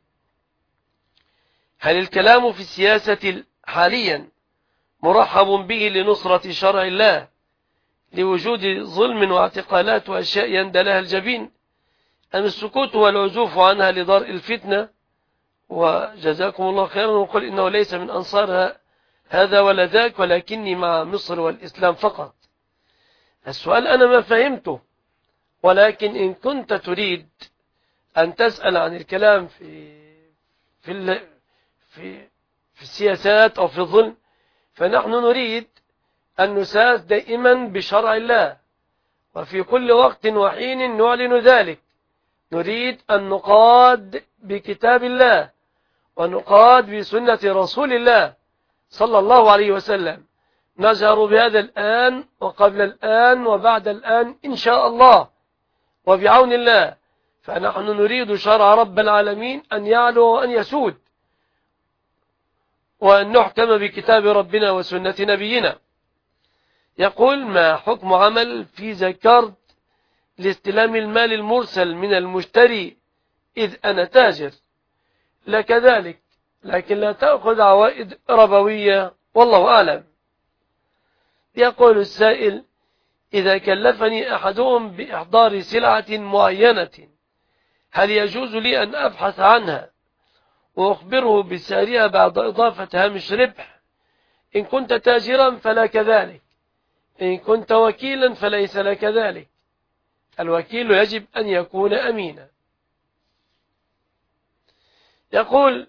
هل الكلام في السياسة حاليا مرحب به لنصرة شرع الله لوجود ظلم واعتقالات وأشياء يندى لها الجبين، أم السكوت والعزوف عنها لضرء الفتنة؟ وجزاكم الله خيرا. وقل إنه ليس من أنصار هذا ولا ذاك، ولكني مع مصر والإسلام فقط. السؤال أنا ما فهمته، ولكن إن كنت تريد أن تسأل عن الكلام في في في في السياسات أو في الظلم، فنحن نريد أن نساس دائما بشرع الله، وفي كل وقت وحين نعلن ذلك. نريد أن نقاد بكتاب الله ونقاد بسنة رسول الله صلى الله عليه وسلم. نجهر بهذا الآن وقبل الآن وبعد الآن إن شاء الله وبعون الله. فنحن نريد شرع رب العالمين أن يعلو وأن يسود، وأن نحكم بكتاب ربنا وسنة نبينا. يقول: ما حكم عمل في زكاة لاستلام المال المرسل من المشتري إذ أنا تاجر؟ لك ذلك، لكن لا تأخذ عوائد ربوية، والله أعلم. يقول السائل: إذا كلفني أحدهم بإحضار سلعة معينة، هل يجوز لي أن أبحث عنها وأخبره بسعرها بعد إضافة هامش ربح؟ إن كنت تاجرا فلا كذلك، إن كنت وكيلا فليس لك ذلك. الوكيل يجب أن يكون أمينا. يقول: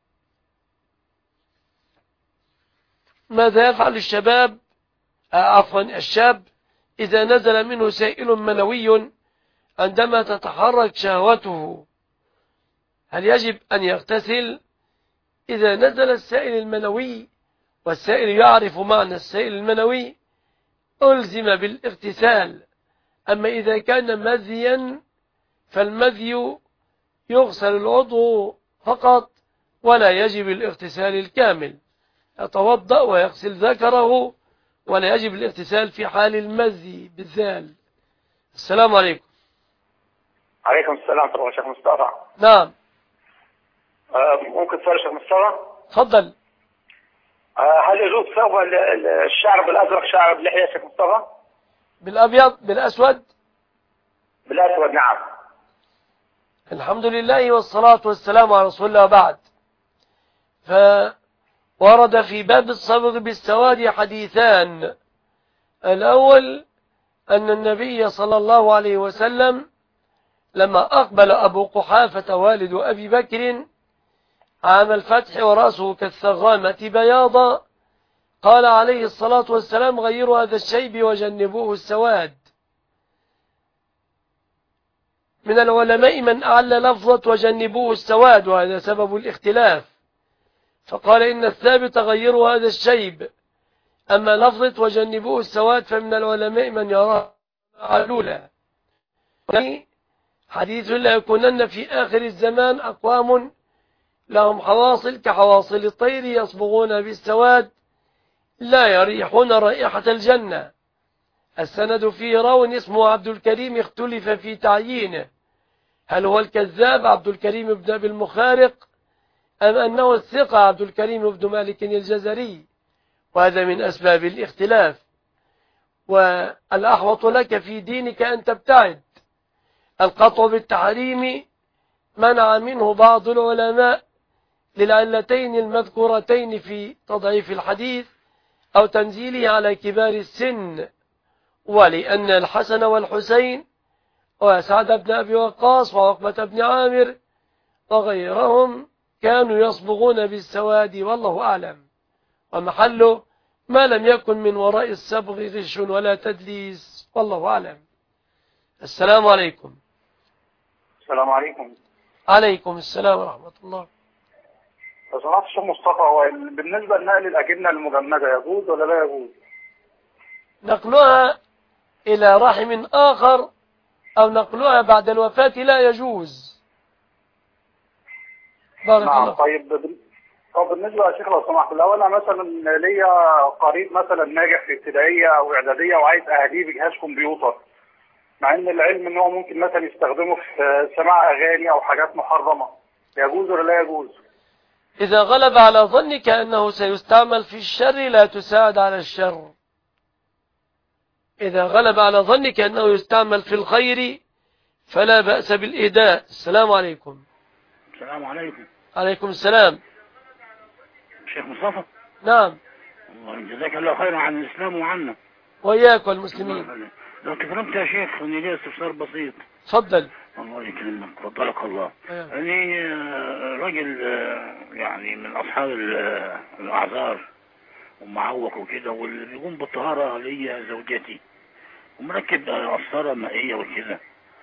ماذا يفعل الشباب عفوا الشاب إذا نزل منه سائل منوي عندما تتحرك شهوته؟ هل يجب أن يغتسل؟ إذا نزل السائل المنوي والسائل يعرف معنى السائل المنوي ألزم بالاغتسال. أما إذا كان مذيا فالمذي يغسل العضو فقط ولا يجب الاغتسال الكامل. يتوضأ ويغسل ذكره ولا يجب الاغتسال في حال المذي بالذال. السلام عليكم. عليكم السلام ورحمة الله. شيخ مصطفى. نعم. آه ممكن تفضل شيخ مصطفى؟ تفضل. آه هل يجوز ثوب الشعر بالأزرق شعر باللحية شيخ مصطفى؟ بالأبيض بالأسود؟ بالأسود نعم. الحمد لله والصلاة والسلام على رسول الله. بعد، فورد في باب الصبغ بالسواد حديثان. الأول أن النبي صلى الله عليه وسلم لما أقبل أبو قحافة والد أبي بكر عام الفتح ورأسه كالثغامة بياضا، قال عليه الصلاة والسلام: غيروا هذا الشيب وجنبوه السواد. من العلماء من أعل لفظة وجنبوه السواد، وهذا سبب الاختلاف، فقال إن الثابت غيروا هذا الشيب، أما لفظة وجنبوه السواد فمن العلماء من يراه علولا. حديث لا يكونن في آخر الزمان أقوام لهم حواصل كحواصل الطير يصبغون بالسواد لا يريحون رائحة الجنة. السند فيه راو اسمه عبد الكريم اختلف في تعيينه، هل هو الكذاب عبد الكريم بن أبي المخارق أم أنه الثقة عبد الكريم بن مالك الجزري، وهذا من أسباب الاختلاف. والأحوط لك في دينك أن تبتعد. القطع بالتحريم منع منه بعض العلماء للعلتين المذكورتين في تضعيف الحديث أو تنزيله على كبار السن، ولأن الحسن والحسين وسعد بن أبي وقاص وعقبة بن عامر وغيرهم كانوا يصبغون بالسواد والله أعلم، ومحله ما لم يكن من وراء الصبغ غش ولا تدليس والله أعلم. السلام عليكم. السلام عليكم. عليكم السلام ورحمة الله. لو سمحت الشيخ مصطفى، هو بالنسبة لنقل الأجنة المجمدة يجوز ولا لا يجوز؟ نقلها إلى رحم آخر أو نقلها بعد الوفاة لا يجوز. بارك نعم. الله. طيب طب بالنسبة يا شيخ لو سمحت، لو أنا مثلا ليا قريب مثلا ناجح في ابتدائية أو إعدادية وعايز أهديه بجهاز كمبيوتر، مع إن العلم إن هو ممكن مثلا يستخدمه في سماع أغاني أو حاجات محرمة، يجوز ولا لا يجوز؟ إذا غلب على ظنك أنه سيستعمل في الشر لا تساعد على الشر. إذا غلب على ظنك أنه يستعمل في الخير فلا بأس بالإهداء. السلام عليكم. السلام عليكم. عليكم السلام. شيخ مصطفى. نعم. الله جزاك الله خيرا عن الإسلام وعنا. وإياك والمسلمين. لو تكرمت يا شيخ أني لي استفسار بسيط. تفضل. الله يكرمك فضلك الله. أني راجل يعني من أصحاب الأعذار ومعوق وكده، واللي بيقوم بالطهارة ليا زوجتي ومركب قسطرة مائية وكده،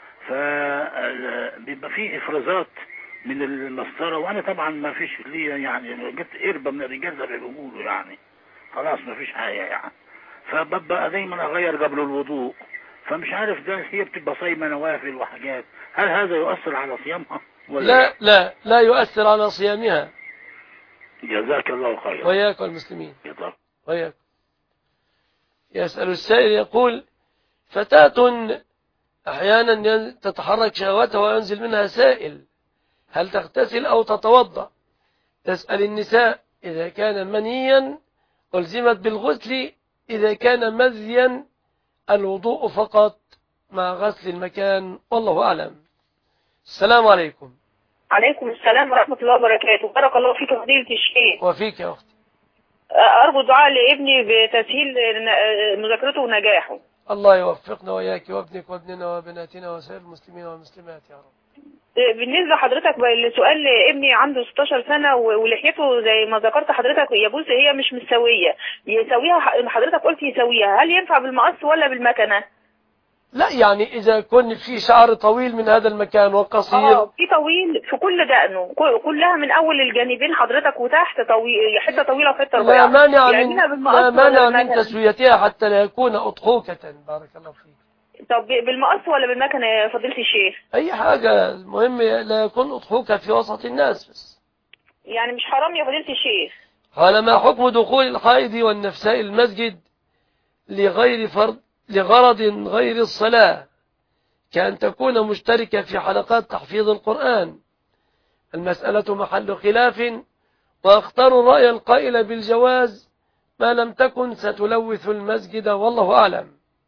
فبيبقى فيه إفرازات من المسطرة، وأنا طبعا ما فيش ليا يعني جبت قربة من الرجال زي ما بيقولوا يعني خلاص ما فيش حاجة يعني، فببقى دايما أغير قبل الوضوء، فمش عارف ده هي بتبقى صايمة نوافل وحاجات، هل هذا يؤثر على صيامها ولا لا؟ لا لا يؤثر على صيامها. جزاك الله خيرا. وإياك والمسلمين. وإياك. يسأل السائل يقول: فتاة أحيانا تتحرك شهوتها وينزل منها سائل، هل تغتسل أو تتوضأ؟ تسأل النساء: إذا كان منيا ألزمت بالغسل، إذا كان مذيا الوضوء فقط مع غسل المكان والله أعلم. السلام عليكم. عليكم السلام ورحمة الله وبركاته. بارك الله فيك فضيلة الشيخ. وفيك يا أختي. أرجو دعاء لابني بتسهيل مذاكرته ونجاحه. الله يوفقنا وإياك وابنك وابننا وبناتنا وسائر المسلمين والمسلمات يا رب. بالنسبة حضرتك لسؤال ابني عنده ستاشر سنة ولحيته زي ما ذكرت حضرتك يبوس هي مش مستوية، يسويها حضرتك قلت يسويها، هل ينفع بالمقص ولا بالمكنة؟ لا يعني إذا كن في شعر طويل من هذا المكان وقصير. اه في طويل في كل دقنه كلها من أول الجانبين حضرتك وتحت طويل، حتة طويلة وحتة رفيعة. لا مانع من لا مانع من تسويتها حتى لا يكون أضحوكة. بارك الله فيك. طب بالمقص ولا بالمكنة يا فضيلة الشيخ؟ أي حاجة، المهم لا يكون أضحوكة في وسط الناس بس. يعني مش حرام يا فضيلة الشيخ؟ قال: ما حكم دخول الحائض والنفساء المسجد لغير فرض لغرض غير الصلاة، كأن تكون مشتركة في حلقات تحفيظ القرآن؟ المسألة محل خلاف، واختار الرأي القائل بالجواز ما لم تكن ستلوث المسجد والله أعلم.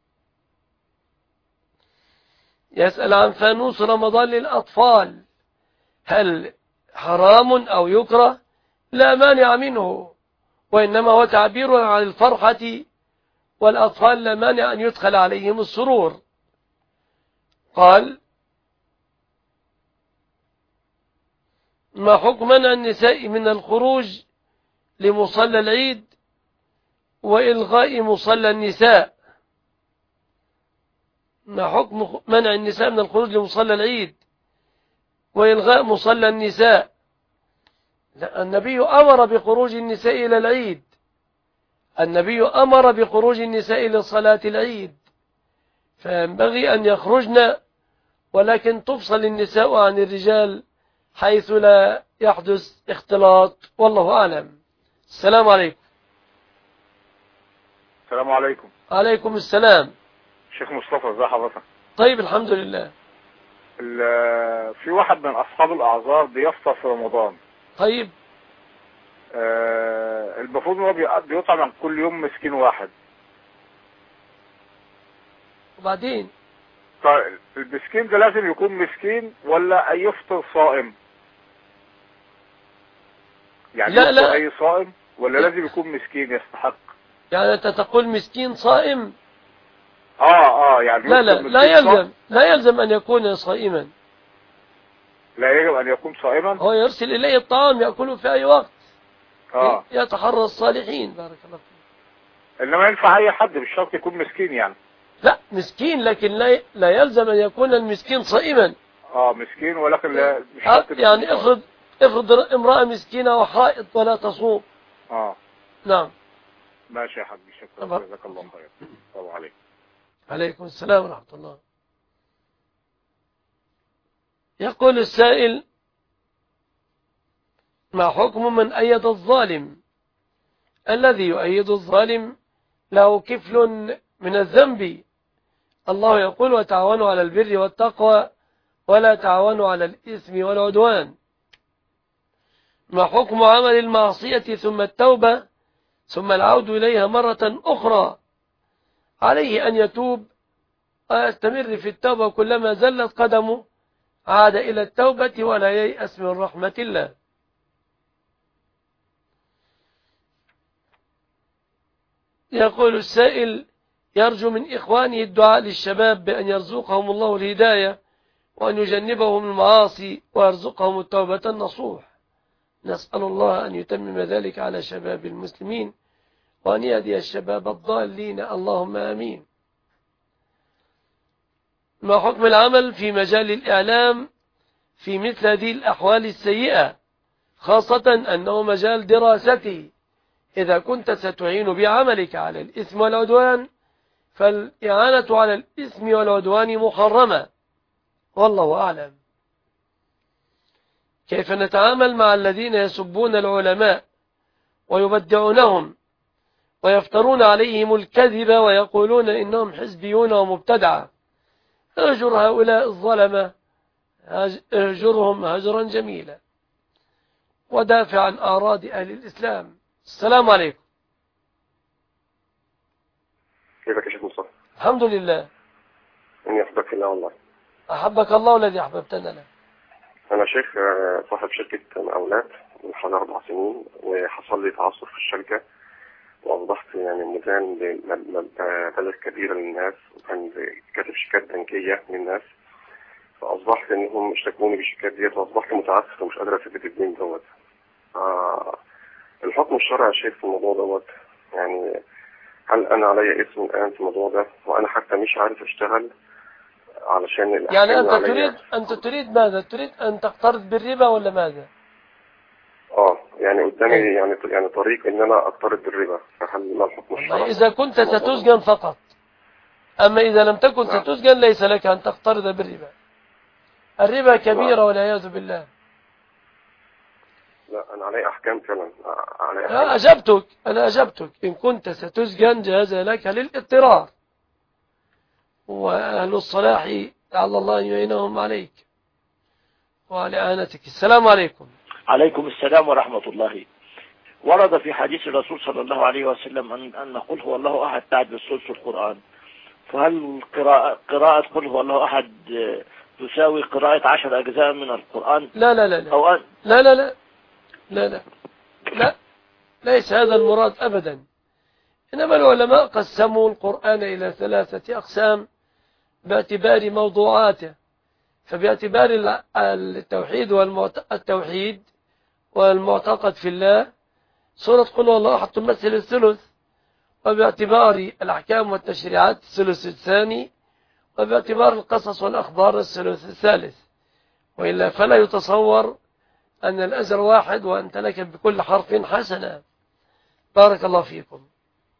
يسأل عن فانوس رمضان للأطفال، هل حرام أو يكره؟ لا مانع منه، وإنما هو تعبير عن الفرحة، والأطفال لا مانع أن يدخل عليهم السرور. قال: ما حكم منع النساء من الخروج لمصلى العيد وإلغاء مصلى النساء؟ ما حكم منع النساء من الخروج لمصلى العيد وإلغاء مصلى النساء؟ النبي أمر بخروج النساء إلى العيد، النبي أمر بخروج النساء لصلاة العيد، فينبغي أن يخرجن، ولكن تفصل النساء عن الرجال حيث لا يحدث اختلاط، والله أعلم. السلام عليكم. السلام عليكم. عليكم السلام. شيخ مصطفى، ازي حضرتك؟ طيب الحمد لله. في واحد من أصحاب الأعذار بيفطر في رمضان. طيب. آه المفروض ان هو بيطعم عن كل يوم مسكين واحد. وبعدين؟ طيب المسكين ده لازم يكون مسكين ولا يفطر صائم؟ يعني لا لا أي صائم ولا لازم يكون مسكين يستحق؟ يعني أنت تقول مسكين صائم؟ اه اه يعني لا لا لا يلزم لا يلزم أن يكون صائما. لا يجب أن يكون صائما. هو يرسل إليه الطعام يأكله في أي وقت. اه يتحرى الصالحين. بارك الله فيك. إنما ينفع أي حد، مش شرط يكون مسكين يعني. لا مسكين، لكن لا لا يلزم أن يكون المسكين صائما. اه مسكين ولكن لا مش شرط. يعني افرض افرض امرأة مسكينة وحائض ولا تصوم. اه نعم. ماشي يا حبيبي، شكرا، جزاك الله خير. السلام عليكم. عليكم السلام ورحمة الله. يقول السائل: ما حكم من أيد الظالم؟ الذي يؤيد الظالم له كفل من الذنب. الله يقول: وتعاونوا على البر والتقوى ولا تعاونوا على الإثم والعدوان. ما حكم عمل المعصية ثم التوبة ثم العود إليها مرة أخرى؟ عليه أن يتوب ويستمر في التوبة، كلما زلت قدمه عاد إلى التوبة ولا ييأس من رحمة الله. يقول السائل: يرجو من إخوانه الدعاء للشباب بأن يرزقهم الله الهداية وأن يجنبهم المعاصي ويرزقهم التوبة النصوح. نسأل الله أن يتمم ذلك على شباب المسلمين وأن يهدي الشباب الضالين، اللهم آمين. ما حكم العمل في مجال الإعلام في مثل هذه الأحوال السيئة، خاصة أنه مجال دراستي؟ إذا كنت ستعين بعملك على الإثم والعدوان فالإعانة على الإثم والعدوان محرمة، والله أعلم. كيف نتعامل مع الذين يسبون العلماء ويبدعونهم ويفترون عليهم الكذب ويقولون إنهم حزبيون ومبتدعة؟ اهجر هؤلاء الظلمة، اهجرهم هجرا جميلا ودافع عن أعراض أهل الإسلام. السلام عليكم. كيفك يا شيخ مصطفى؟ الحمد لله. إني أحبك في الله والله. أحبك الله الذي أحببتنا له. أنا شيخ صاحب شركة مقاولات من حوالي أربع سنين، وحصل لي تعثر في الشركة وأصبحت يعني مدان لمبالغ كبيرة للناس، وكان كاتب شيكات بنكية للناس، فأصبحت إنهم اشتكوني بالشيكات ديت وأصبحت متعثر ومش قادر أسدد الدين دوت. آه الحكم الشرعي يا شيخ في الموضوع دوت، يعني هل أنا علي اسم الآن في الموضوع ده وأنا حتى مش عارف أشتغل علشان الأحكام؟ يعني أنت تريد أنت تريد ماذا؟ تريد أن تقترض بالربا ولا ماذا؟ اه يعني قدامي يعني يعني طريق ان انا اقترض بالربا، فهل ما الحكم الشرعي؟ اذا كنت ستسجن فقط، اما اذا لم تكن نعم. ستسجن ليس لك ان تقترض بالربا. الربا كبيرة نعم. والعياذ بالله. لا انا علي احكام فعلا علي أحكام. انا اجبتك انا اجبتك ان كنت ستسجن جاز لك للاضطرار، واهل الصلاح لعل الله ان يعينهم عليك وعلى اعانتك. السلام عليكم. عليكم السلام ورحمة الله. ورد في حديث الرسول صلى الله عليه وسلم أن أن قل هو الله أحد تعدل ثلث القرآن، فهل قراءة قراءة قل هو الله أحد تساوي قراءة عشر أجزاء من القرآن؟ لا لا لا لا أو أن لا لا لا لا لا لا ليس هذا المراد أبدا. إنما العلماء قسموا القرآن إلى ثلاثة أقسام باعتبار موضوعاته، فباعتبار التوحيد والتوحيد والمعتقد في الله سورة قل هو الله أحد تمثل الثلث، وباعتبار الأحكام والتشريعات الثلث الثاني، وباعتبار القصص والأخبار الثلث الثالث. وإلا فلا يتصور أن الأجر واحد وأنت لك بكل حرف حسنة. بارك الله فيكم.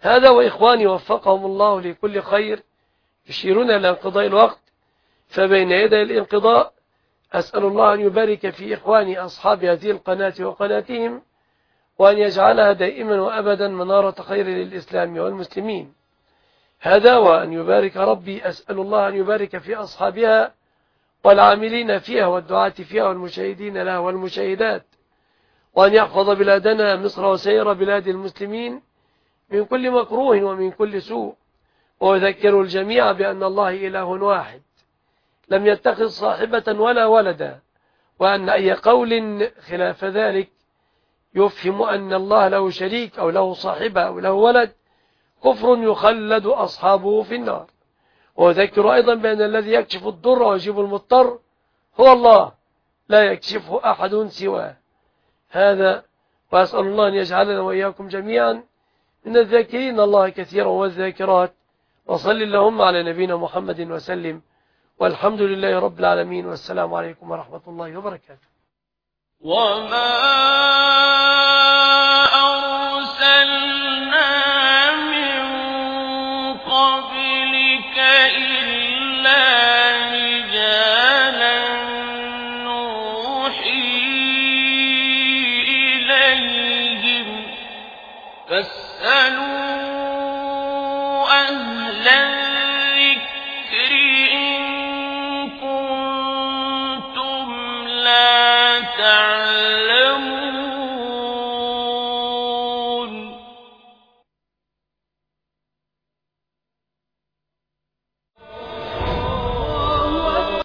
هذا وإخواني وفقهم الله لكل خير يشيرون إلى انقضاء الوقت، فبين يدي الانقضاء أسأل الله أن يبارك في إخواني أصحاب هذه القناة وقناتهم، وأن يجعلها دائما وأبدا منارة خير للإسلام والمسلمين. هذا وأن يبارك ربي، أسأل الله أن يبارك في أصحابها والعاملين فيها والدعاة فيها والمشاهدين لها والمشاهدات، وأن يحفظ بلادنا مصر وسائر بلاد المسلمين من كل مكروه ومن كل سوء، ويذكر الجميع بأن الله إله واحد لم يتخذ صاحبة ولا ولدا، وأن أي قول خلاف ذلك يفهم أن الله له شريك أو له صاحبة أو له ولد كفر يخلد أصحابه في النار. وذكر أيضا بأن الذي يكشف الضر ويجيب المضطر هو الله، لا يكشفه أحد سواه. هذا وأسأل الله أن يجعلنا وإياكم جميعا من الذاكرين الله كثيرا والذاكرات. وصل اللهم على نبينا محمد وسلم، والحمد لله رب العالمين، والسلام عليكم ورحمة الله وبركاته. وما أرسلنا من قبلك إلا رجالا نوحي إليهم فاسألوا أهل